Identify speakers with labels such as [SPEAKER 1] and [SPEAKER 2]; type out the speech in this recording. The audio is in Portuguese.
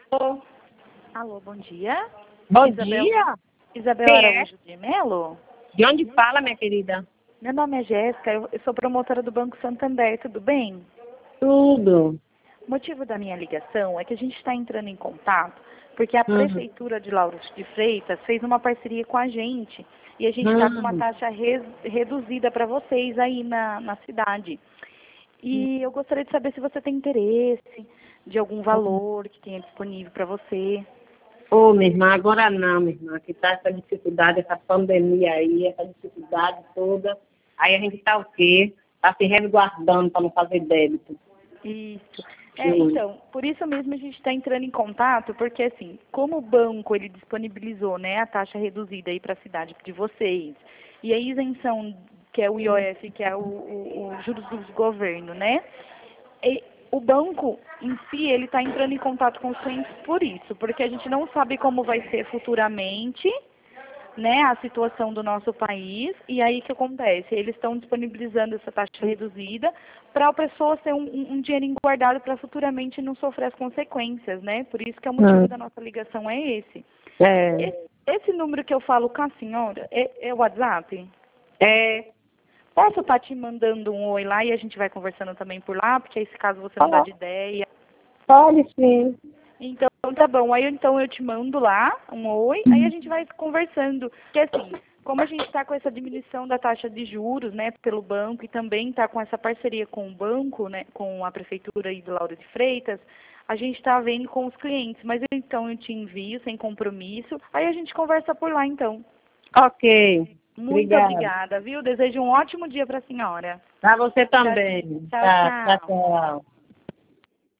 [SPEAKER 1] Alô,
[SPEAKER 2] Alô, bom dia.
[SPEAKER 1] bom
[SPEAKER 2] Isabel,
[SPEAKER 1] dia.
[SPEAKER 2] Isabel
[SPEAKER 1] Quem é?
[SPEAKER 2] Araújo de Melo?
[SPEAKER 1] De onde fala, minha querida?
[SPEAKER 2] Meu nome é Jéssica, eu sou promotora do Banco Santander, tudo bem?
[SPEAKER 1] Tudo.
[SPEAKER 2] O motivo da minha ligação é que a gente está entrando em contato porque a
[SPEAKER 1] Uhum.
[SPEAKER 2] Prefeitura de Lauro de Freitas fez uma parceria com a gente e a gente está com uma taxa reduzida para vocês aí na cidade. E eu gostaria de saber se você tem interesse de algum valor que tenha disponível para você.
[SPEAKER 1] Ô, minha irmã, agora não, minha irmã, que tá essa dificuldade, essa pandemia aí, essa dificuldade toda. Aí a gente tá o quê? Tá se resguardando para não fazer débito.
[SPEAKER 2] Isso.
[SPEAKER 1] Sim.
[SPEAKER 2] Então, por isso mesmo a gente está entrando em contato, porque assim, como o banco ele disponibilizou, né, a taxa reduzida aí para a cidade de vocês, e a isenção, que é o IOF, que é o juros do governo, né? E o banco em si, ele está entrando em contato com os clientes por isso, porque a gente não sabe como vai ser futuramente, né, a situação do nosso país, e aí o que acontece? Eles estão disponibilizando essa taxa reduzida para a pessoa ter um dinheirinho guardado para futuramente não sofrer as consequências, né? Por isso que é o motivo da nossa ligação é esse.
[SPEAKER 1] É.
[SPEAKER 2] Esse número que eu falo com a senhora é o WhatsApp?
[SPEAKER 1] É.
[SPEAKER 2] Posso estar te mandando um oi lá e a gente vai conversando também por lá, porque aí, se caso você mudar de ideia.
[SPEAKER 1] Pode sim.
[SPEAKER 2] Então, tá bom. Aí, então, eu te mando lá um oi, aí a gente vai conversando. Porque, assim, como a gente está com essa diminuição da taxa de juros, né, pelo banco, e também está com essa parceria com o banco, né, com a prefeitura aí do Lauro de Freitas, a gente está vendo com os clientes. Mas, então, eu te envio sem compromisso, aí a gente conversa por lá, então.
[SPEAKER 1] Ok.
[SPEAKER 2] Muito
[SPEAKER 1] Obrigada.
[SPEAKER 2] obrigada, viu? Desejo um ótimo dia para a senhora.
[SPEAKER 1] Pra você
[SPEAKER 2] Tchau,
[SPEAKER 1] também.
[SPEAKER 2] tchau,
[SPEAKER 1] Tá, tchau,
[SPEAKER 2] tchau.
[SPEAKER 1] tchau.